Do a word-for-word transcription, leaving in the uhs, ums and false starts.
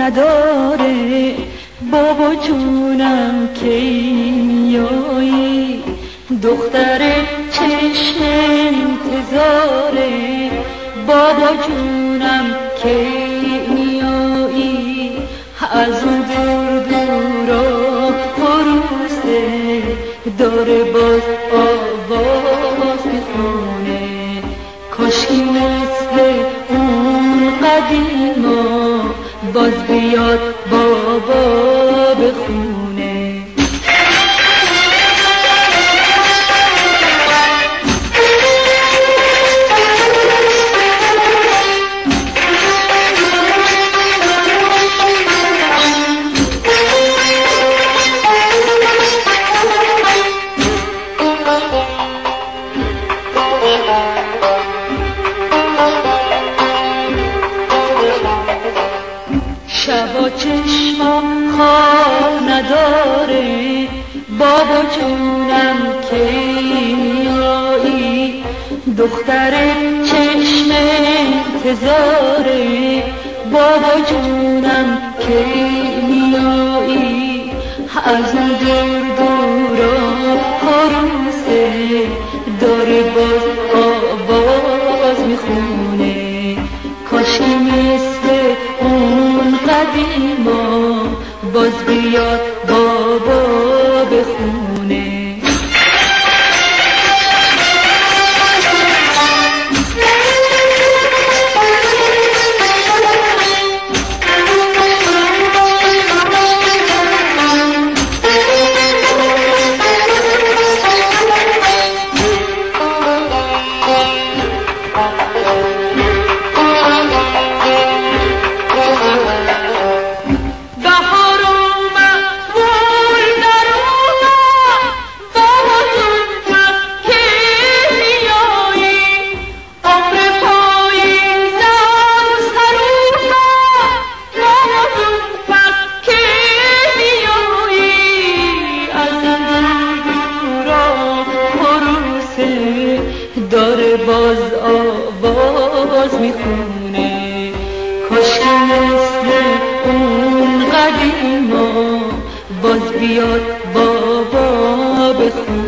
نداره. بابا جونم کی میایی، دختر چشم انتظاره. بابا جونم کی میایی، از اون دور دورا خروسه داره باز آواز میخونه. کاشکی مثل اون قدیما باز بیاد بابا بخونه. شبا چشما خواب نداره. بابا جونم کی میایی، دختر چشم انتظاره. بابا جونم کی میایی، از اون دور دورا خروسه داره باز آواز میخونه. کاشکی مثل اون قدیما باز بیاد بابا بخونه. داره باز آواز میخونه. کاشکی مثل اون قدیما باز بیاد بابا بخونه.